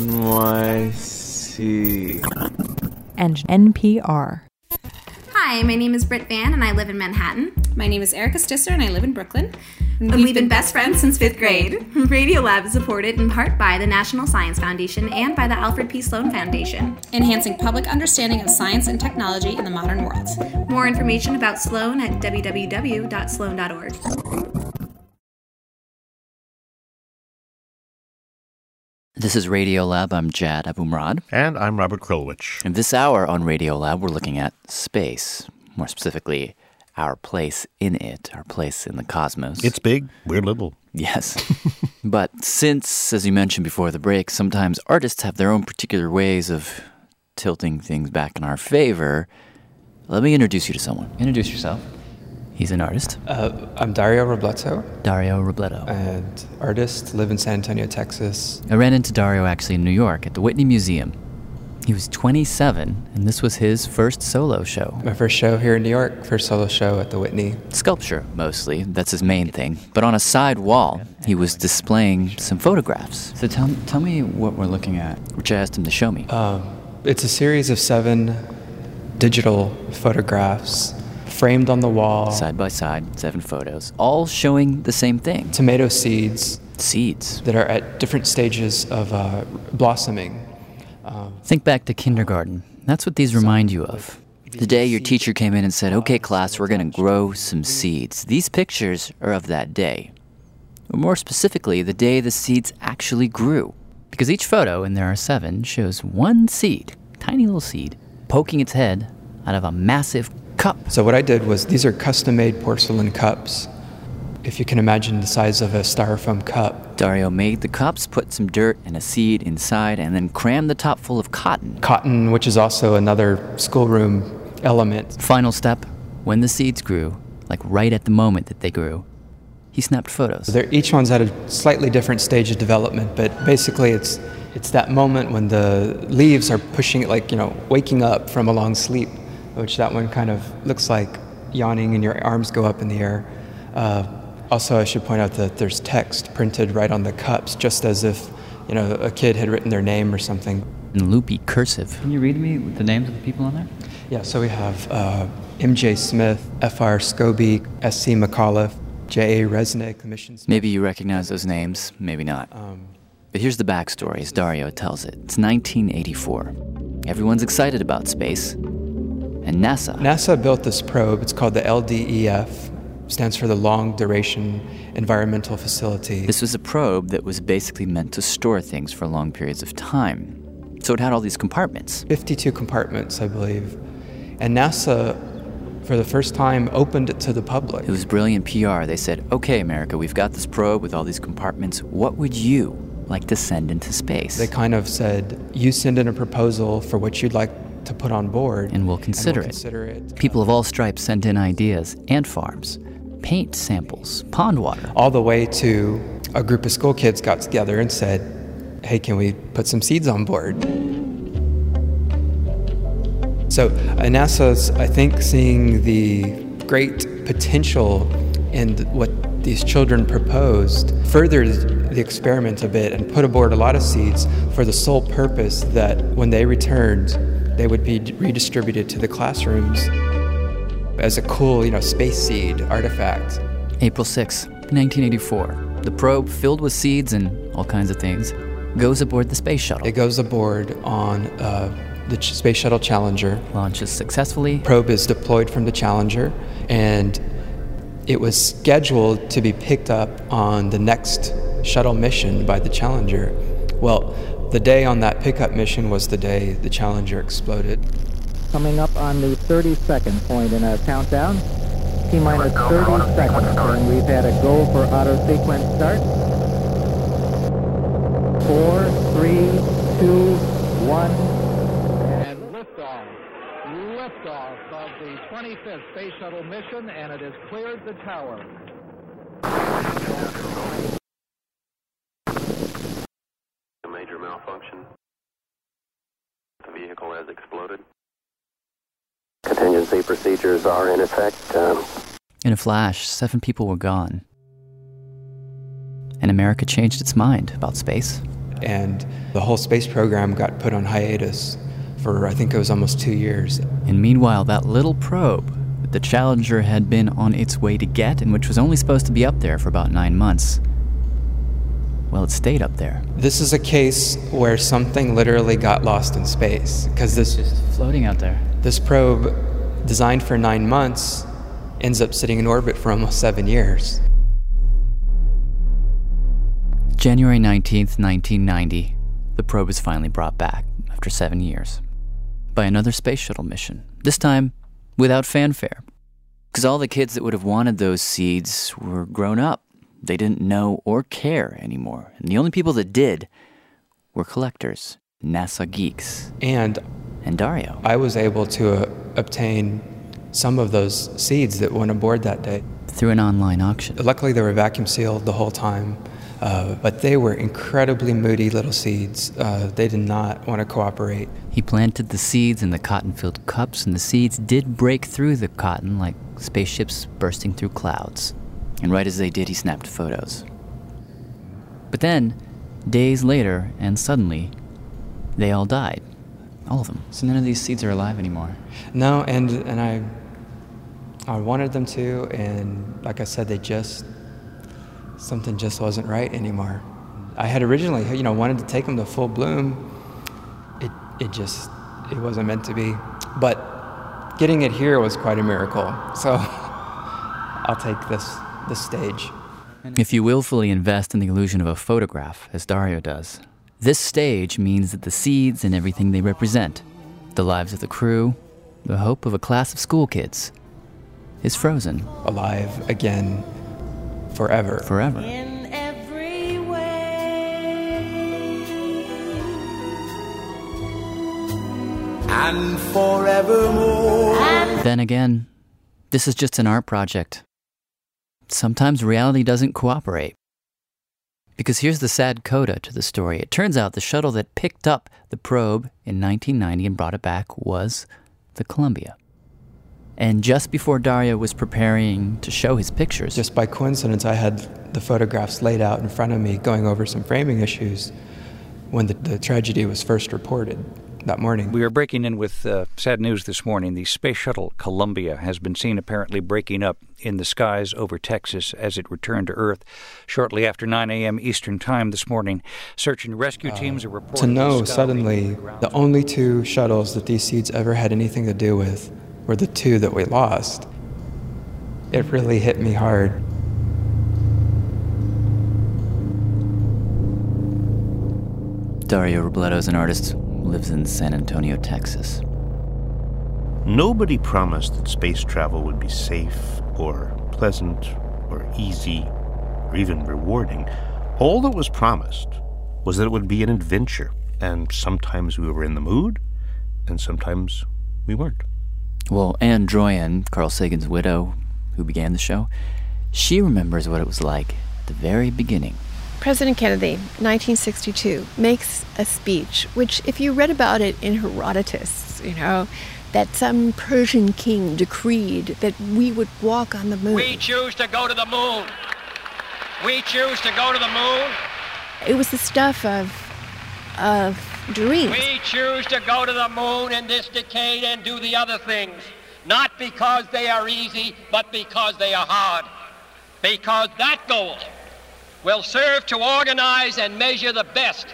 And NPR. Hi, my name is Britt Van, and I live in Manhattan. My name is Erica Stisser, and I live in Brooklyn. And we've been best friends since 5th grade. Radiolab is supported in part by the National Science Foundation and by the Alfred P. Sloan Foundation, enhancing public understanding of science and technology in the modern world. More information about Sloan at www.sloan.org. This is Radiolab. I'm Jad Abumrad. And I'm Robert Krulwich. And this hour on Radiolab, we're looking at space. More specifically, our place in it, our place in the cosmos. It's big, we're little. Yes. But since, as you mentioned before the break, sometimes artists have their own particular ways of tilting things back in our favor, let me introduce you to someone. Introduce yourself. He's an artist. I'm Dario Robledo. Dario Robledo. And artist, live in San Antonio, Texas. I ran into Dario actually in New York at the Whitney Museum. He was 27, and this was his first solo show. My first show here in New York, first solo show at the Whitney. Sculpture, mostly. That's his main thing. But on a side wall, he was displaying some photographs. So tell me what we're looking at, which I asked him to show me. It's a series of 7 digital photographs framed on the wall. Side by side, 7 photos, all showing the same thing. Tomato seeds. Seeds. That are at different stages of blossoming. Think back to kindergarten. That's what these remind you of. The day your teacher came in and said, okay, class, we're going to grow some seeds. These pictures are of that day. Or more specifically, the day the seeds actually grew. Because each photo, and there are 7, shows one seed, tiny little seed, poking its head out of a massive cup. So what I did was, these are custom-made porcelain cups. If you can imagine the size of a styrofoam cup. Dario made the cups, put some dirt and a seed inside, and then crammed the top full of cotton. Cotton, which is also another schoolroom element. Final step, when the seeds grew, like right at the moment that they grew, he snapped photos. Each one's at a slightly different stage of development, but basically it's that moment when the leaves are pushing it, like, waking up from a long sleep, which that one kind of looks like yawning and your arms go up in the air. Also, I should point out that there's text printed right on the cups, just as if, a kid had written their name or something. In loopy cursive. Can you read me the names of the people on there? Yeah, so we have M.J. Smith, F.R. Scobie, S.C. McAuliffe, J.A. Resnick, the mission. Maybe you recognize those names, maybe not. But here's the backstory, as Dario tells it. It's 1984. Everyone's excited about space. And NASA built this probe. It's called the LDEF. Stands for the Long Duration Environmental Facility. This was a probe that was basically meant to store things for long periods of time. So it had all these compartments. 52 compartments, I believe. And NASA, for the first time, opened it to the public. It was brilliant PR. They said, okay, America, we've got this probe with all these compartments. What would you like to send into space? They kind of said, you send in a proposal for what you'd like to put on board. And we'll consider it. People of all stripes sent in ideas, ant farms, paint samples, pond water. All the way to a group of school kids got together and said, hey, can we put some seeds on board? So NASA's, I think, seeing the great potential in what these children proposed, furthered the experiment a bit and put aboard a lot of seeds for the sole purpose that when they returned, they would be redistributed to the classrooms as a cool, space seed artifact. April 6, 1984. The probe, filled with seeds and all kinds of things, goes aboard the space shuttle. It goes aboard on the Space Shuttle Challenger. Launches successfully. Probe is deployed from the Challenger, and it was scheduled to be picked up on the next shuttle mission by the Challenger. Well, the day on that pickup mission was the day the Challenger exploded. Coming up on the 30-second point in our countdown. T-minus 30 seconds, and we've had a go for auto sequence start. 4, 3, 2, 1, and liftoff. Liftoff of the 25th Space Shuttle mission, and it has cleared the tower. A major malfunction. The vehicle has exploded. Contingency procedures are in effect. In a flash, 7 people were gone. And America changed its mind about space. And the whole space program got put on hiatus for, I think it was almost 2 years. And meanwhile, that little probe that the Challenger had been on its way to get, and which was only supposed to be up there for about 9 months, well, it stayed up there. This is a case where something literally got lost in space, because this just floating out there. This probe, designed for 9 months, ends up sitting in orbit for almost 7 years. January 19th, 1990, the probe is finally brought back after 7 years by another space shuttle mission, this time without fanfare. Because all the kids that would have wanted those seeds were grown up. They didn't know or care anymore. And the only people that did were collectors, NASA geeks. And Dario. I was able to obtain some of those seeds that went aboard that day. Through an online auction. Luckily, they were vacuum sealed the whole time. But they were incredibly moody little seeds. They did not want to cooperate. He planted the seeds in the cotton-filled cups, and the seeds did break through the cotton like spaceships bursting through clouds. And right as they did, he snapped photos. But then, days later, and suddenly, they all died. All of them. So none of these seeds are alive anymore. No, and I wanted them to, and like I said, something just wasn't right anymore. I had originally, wanted to take them to full bloom. It wasn't meant to be. But getting it here was quite a miracle. So I'll take this stage. If you willfully invest in the illusion of a photograph, as Dario does, this stage means that the seeds and everything they represent, the lives of the crew, the hope of a class of school kids, is frozen. Alive again, forever. Forever. In every way. And forevermore. Then again, this is just an art project. Sometimes reality doesn't cooperate. Because here's the sad coda to the story. It turns out the shuttle that picked up the probe in 1990 and brought it back was the Columbia. And just before Dario was preparing to show his pictures... Just by coincidence, I had the photographs laid out in front of me, going over some framing issues when the tragedy was first reported that morning. We are breaking in with sad news this morning. The space shuttle Columbia has been seen apparently breaking up in the skies over Texas as it returned to Earth shortly after 9 a.m. Eastern Time this morning. Search and rescue teams are reporting... To know suddenly the only 2 shuttles that these seeds ever had anything to do with were the 2 that we lost. It really hit me hard. Dario Robledo is an artist, lives in San Antonio, Texas. Nobody promised that space travel would be safe or pleasant or easy or even rewarding. All that was promised was that it would be an adventure, and sometimes we were in the mood, and sometimes we weren't. Well, Anne Droyan, Carl Sagan's widow, who began the show, she remembers what it was like at the very beginning. President Kennedy, 1962, makes a speech, which, if you read about it in Herodotus, that some Persian king decreed that we would walk on the moon. We choose to go to the moon. We choose to go to the moon. It was the stuff of dreams. We choose to go to the moon in this decade and do the other things, not because they are easy, but because they are hard. Because that goal will serve to organize and measure the best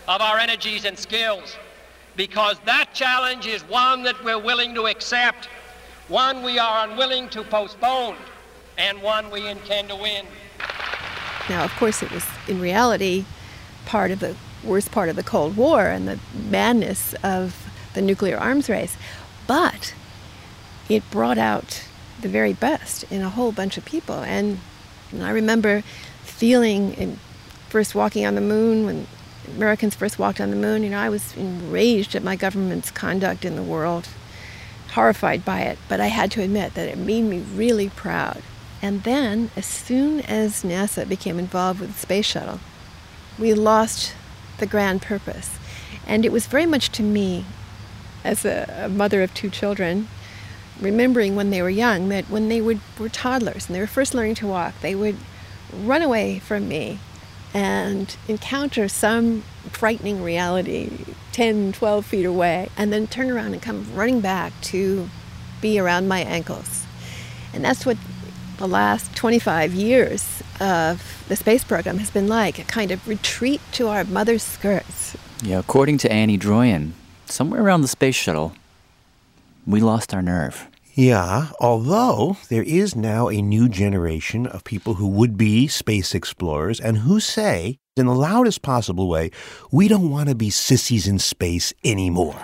of our energies and skills, because that challenge is one that we're willing to accept, one we are unwilling to postpone, and one we intend to win. Now, of course, it was in reality part of the worst part of the Cold War and the madness of the nuclear arms race, but it brought out the very best in a whole bunch of people. And I remember feeling, first walking on the moon, when Americans first walked on the moon, I was enraged at my government's conduct in the world, horrified by it, but I had to admit that it made me really proud. And then, as soon as NASA became involved with the space shuttle, we lost the grand purpose. And it was very much to me, as a mother of two children, remembering when they were young, that when they were toddlers and they were first learning to walk, they would run away from me and encounter some frightening reality 10, 12 feet away, and then turn around and come running back to be around my ankles. And that's what the last 25 years of the space program has been like, a kind of retreat to our mother's skirts. Yeah, according to Annie Droyan, somewhere around the space shuttle, we lost our nerve. Yeah, although there is now a new generation of people who would be space explorers and who say, in the loudest possible way, we don't want to be sissies in space anymore.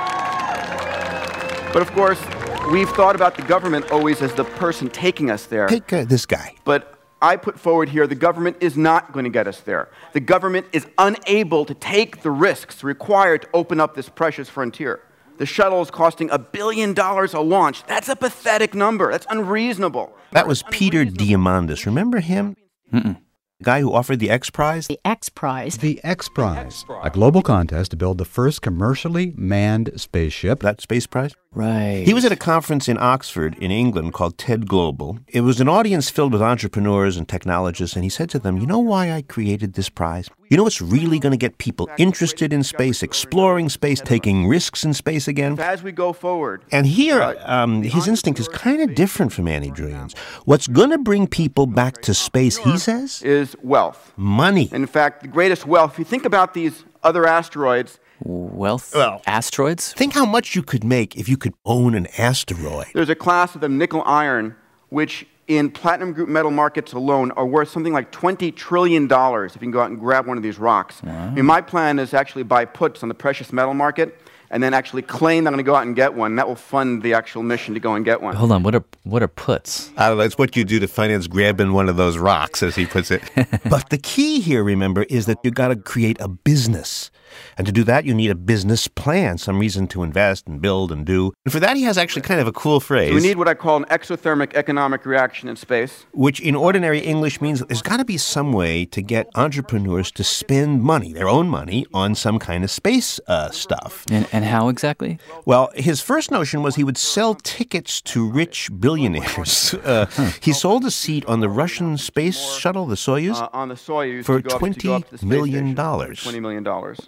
But of course, we've thought about the government always as the person taking us there. Take this guy. But I put forward here, the government is not going to get us there. The government is unable to take the risks required to open up this precious frontier. The shuttle is costing $1 billion a launch. That's a pathetic number. That's unreasonable. That was Peter Diamandis. Remember him? The guy who offered the X Prize? The X Prize. The X Prize, a global contest to build the first commercially manned spaceship. That space prize? Right. He was at a conference in Oxford in England called TED Global. It was an audience filled with entrepreneurs and technologists, and he said to them, you know why I created this prize? You know what's really going to get people interested in space, exploring space, taking risks in space again? As we go forward. And here, his instinct is kind of different from Annie Droyan's. What's going to bring people back to space, he says, is wealth. Money. In fact, the greatest wealth, if you think about these other asteroids. Wealth? Asteroids? Think how much you could make if you could own an asteroid. There's a class of them, nickel iron, which in platinum group metal markets alone are worth something like $20 trillion if you can go out and grab one of these rocks. Wow. I mean, my plan is to actually buy puts on the precious metal market and then actually claim that I'm going to go out and get one. That will fund the actual mission to go and get one. Hold on, what are puts? I don't know, it's what you do to finance grabbing one of those rocks, as he puts it. But the key here, remember, is that you've got to create a business. And to do that, you need a business plan, some reason to invest and build and do. And for that, he has actually kind of a cool phrase. So we need what I call an exothermic economic reaction in space. Which in ordinary English means there's got to be some way to get entrepreneurs to spend money, their own money, on some kind of space stuff. And how exactly? Well, his first notion was he would sell tickets to rich billionaires. He sold a seat on the Russian space shuttle, the Soyuz, on the Soyuz for $20 million. $20 million.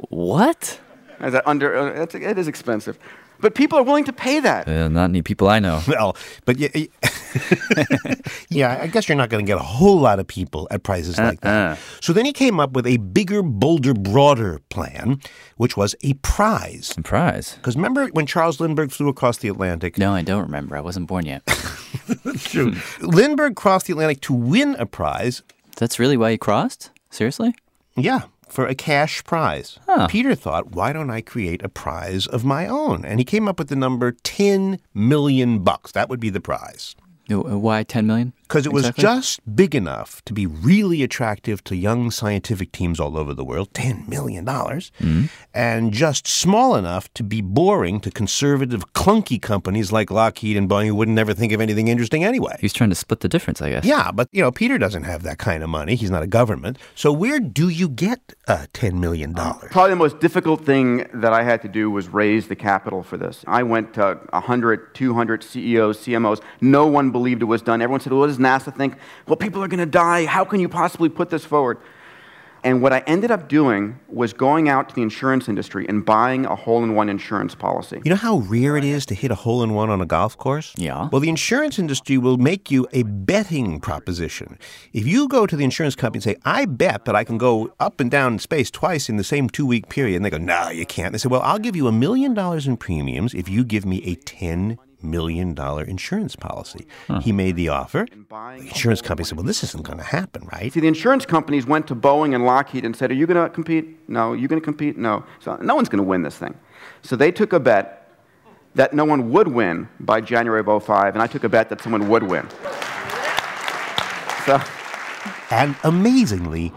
What? Is that it is expensive. But people are willing to pay that. Not any people I know. Well, but yeah, I guess you're not going to get a whole lot of people at prices like that. So then he came up with a bigger, bolder, broader plan, which was a prize. A prize? Because remember when Charles Lindbergh flew across the Atlantic? No, I don't remember. I wasn't born yet. That's true. Lindbergh crossed the Atlantic to win a prize. That's really why he crossed? Seriously? Yeah. For a cash prize. Huh. Peter thought, why don't I create a prize of my own? And he came up with the number $10 million. That would be the prize. Why 10 million? Because it was just big enough to be really attractive to young scientific teams all over the world, $10 million, and just small enough to be boring to conservative, clunky companies like Lockheed and Boeing who wouldn't never think of anything interesting anyway. He's trying to split the difference, I guess. Yeah, but, Peter doesn't have that kind of money. He's not a government. So where do you get $10 million? Probably the most difficult thing that I had to do was raise the capital for this. I went to 100, 200 CEOs, CMOs. No one believed it was done. Everyone said, well, what does NASA think? Well, people are going to die. How can you possibly put this forward? And what I ended up doing was going out to the insurance industry and buying a hole-in-one insurance policy. You know how rare it is to hit a hole-in-one on a golf course? Yeah. Well, the insurance industry will make you a betting proposition. If you go to the insurance company and say, I bet that I can go up and down in space twice in the same 2-week period, and they go, no, you can't. They say, well, I'll give you $1 million in premiums if you give me a $10 million insurance policy. He made the offer. The insurance company said, well, this isn't going to happen, right? See, the insurance companies went to Boeing and Lockheed and said, are you going to compete? No. You going to compete? No. So no one's going to win this thing. So they took a bet that no one would win by January of 2005, and I took a bet that someone would win. And amazingly,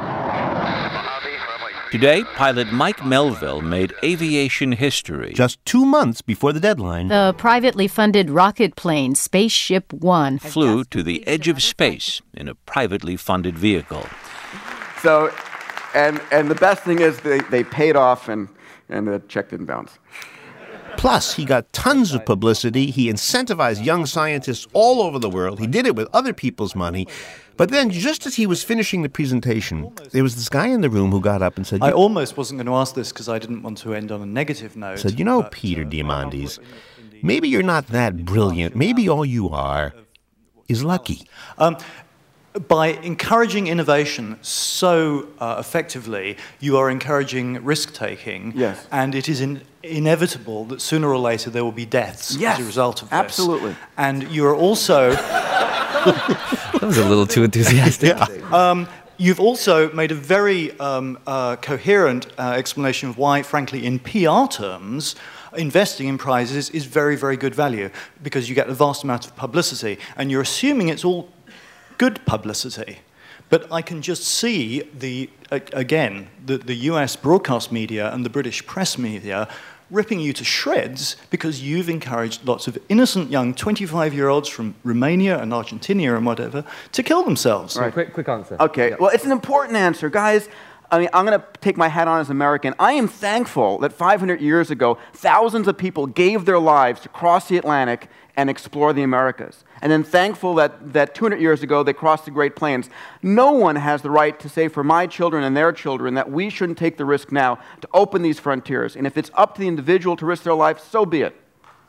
today, pilot Mike Melville made aviation history. Just 2 months before the deadline, the privately funded rocket plane Spaceship One flew to the edge of space in a privately funded vehicle. So, and the best thing is they paid off and the check didn't bounce. Plus, he got tons of publicity. He incentivized young scientists all over the world. He did it with other people's money. But then, just as he was finishing the presentation, there was this guy in the room who got up and said... I almost wasn't going to ask this because I didn't want to end on a negative note. Said, you know, Peter Diamandis, maybe you're not that brilliant. Maybe all you are is lucky. By encouraging innovation so effectively, you are encouraging risk-taking. Yes. And it is inevitable that sooner or later there will be deaths as a result of this. Absolutely. And you are also... That was a little too enthusiastic. Yeah. You've also made a very coherent explanation of why, frankly, in PR terms, investing in prizes is very, very good value, because you get a vast amount of publicity, and you're assuming it's all good publicity. But I can just see the US broadcast media and the British press media ripping you to shreds because you've encouraged lots of innocent young 25-year-olds from Romania and Argentina and whatever to kill themselves. Right. Quick answer. Okay, yeah. Well, it's an important answer. Guys, I mean, I'm going to take my hat on as American. I am thankful that 500 years ago, thousands of people gave their lives to cross the Atlantic and explore the Americas. And then thankful that 200 years ago they crossed the Great Plains. No one has the right to say for my children and their children that we shouldn't take the risk now to open these frontiers. And if it's up to the individual to risk their life, so be it.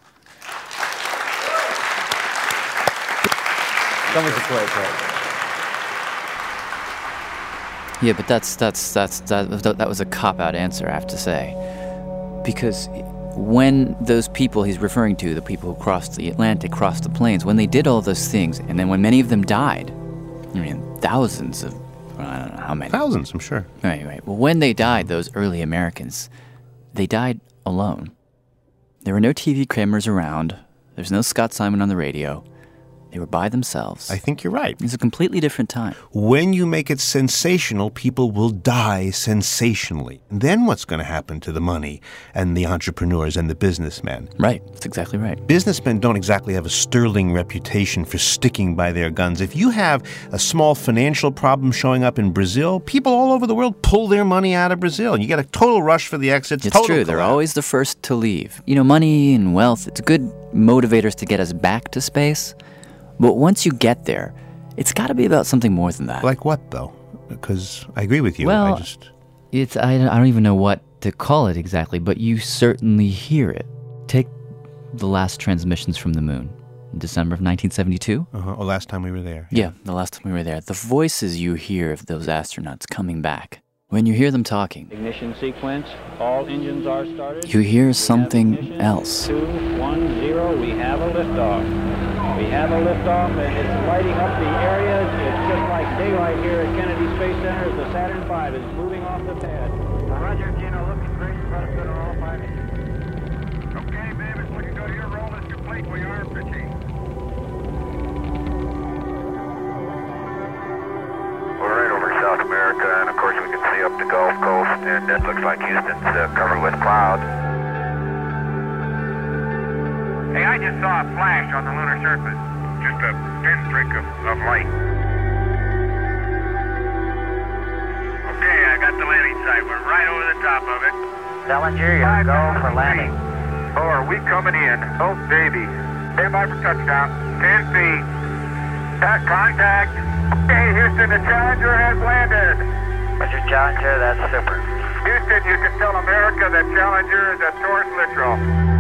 Yeah, but that was a cop-out answer, I have to say. Because when those people he's referring to, the people who crossed the Atlantic, crossed the plains, when they did all those things, and then when many of them died, I mean, thousands of, I don't know how many. Thousands, I'm sure. Right. Well, when they died, those early Americans, they died alone. There were no TV cameras around. There's no Scott Simon on the radio. They were by themselves. I think you're right. It's a completely different time. When you make it sensational, people will die sensationally. And then what's going to happen to the money and the entrepreneurs and the businessmen? Right. That's exactly right. Businessmen don't exactly have a sterling reputation for sticking by their guns. If you have a small financial problem showing up in Brazil, people all over the world pull their money out of Brazil. And you get a total rush for the exits. It's true. They're always the first to leave. You know, money and wealth, it's good motivators to get us back to space. But once you get there, it's got to be about something more than that. Like what, though? Because I agree with you. Well, I don't even know what to call it exactly, but you certainly hear it. Take the last transmissions from the moon in December of 1972. Last time we were there. Yeah, the last time we were there. The voices you hear of those astronauts coming back, when you hear them talking, ignition sequence, all engines are started. You hear something else. 2, 1, 0, we have a liftoff. We have a liftoff, and it's lighting up the areas. It's just like daylight here at Kennedy Space Center as the Saturn V is moving off the pad. Roger, Gino, looking great. Front good on all 5 engines. Okay, babe, it's looking good. Your roll is complete. We are pitching. We're right over South America, and of course we can see up the Gulf Coast, and it looks like Houston's covered with clouds. Hey, I just saw a flash on the lunar surface. Just a pinprick of light. Okay, I got the landing site. We're right over the top of it. Bellinger, you're go for landing. Oh, are we coming in? Oh, baby. Stand by for touchdown. 10 feet. Contact. Okay, Houston, the Challenger has landed. Roger, Challenger, that's super. Houston, you can tell America that Challenger is at Taurus Littrow.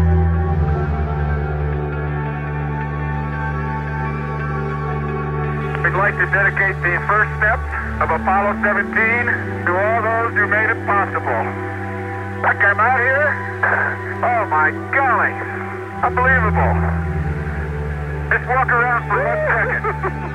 We'd like to dedicate the first step of Apollo 17 to all those who made it possible. Like I'm out here? Oh my golly, unbelievable. Let's walk around for 1 second.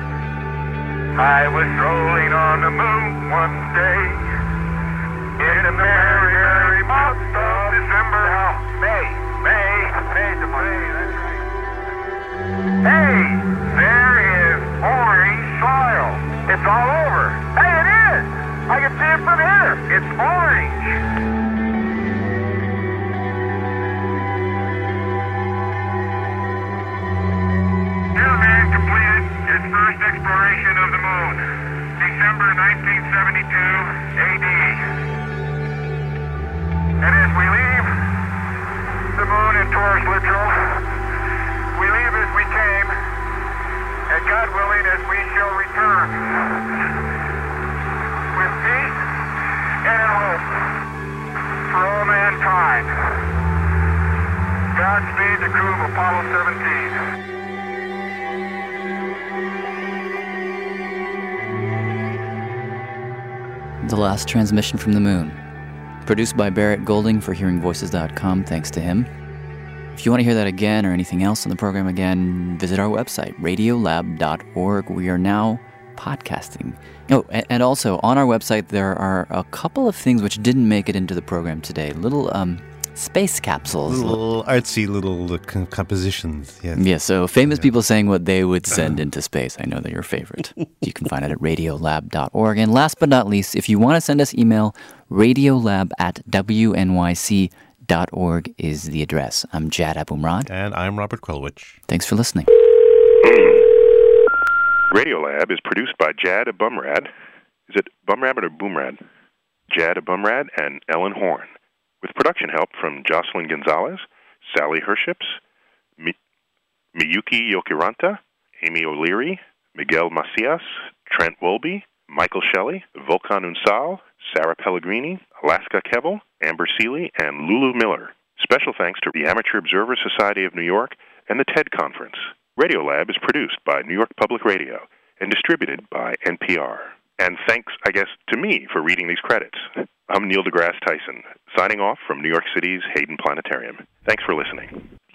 I was strolling on the moon one day in a merry, merry month of December. May's the month. That's right. Hey, there is orange soil. It's all over. Hey, it is. I can see it from here. It's orange. Your man completed his first exploration of the moon, December 1972 AD. And as we leave the moon in Taurus Littrow, we leave as we came, and God willing, as we shall return, with peace and in hope for all mankind. Godspeed the crew of Apollo 17. The last transmission from the moon. Produced by Barrett Golding for HearingVoices.com, thanks to him. If you want to hear that again or anything else on the program again, visit our website, radiolab.org. We are now podcasting. Oh, and also on our website there are a couple of things which didn't make it into the program today. Little space capsules. Little artsy little compositions. Yes. Yeah, so famous people saying what they would send into space. I know they're your favorite. You can find it at radiolab.org. And last but not least, if you want to send us email, radiolab@wnyc.org is the address. I'm Jad Abumrad. And I'm Robert Krulwich. Thanks for listening. Radiolab is produced by Jad Abumrad. Is it Bumrabbit or Boomrad? Jad Abumrad and Ellen Horn. With production help from Jocelyn Gonzalez, Sally Herships, Miyuki Yokiranta, Amy O'Leary, Miguel Macias, Trent Wolby, Michael Shelley, Volkan Unsal, Sarah Pellegrini, Alaska Kevel, Amber Seeley, and Lulu Miller. Special thanks to the Amateur Observer Society of New York and the TED Conference. Radiolab is produced by New York Public Radio and distributed by NPR. And thanks, I guess, to me for reading these credits. I'm Neil deGrasse Tyson, signing off from New York City's Hayden Planetarium. Thanks for listening.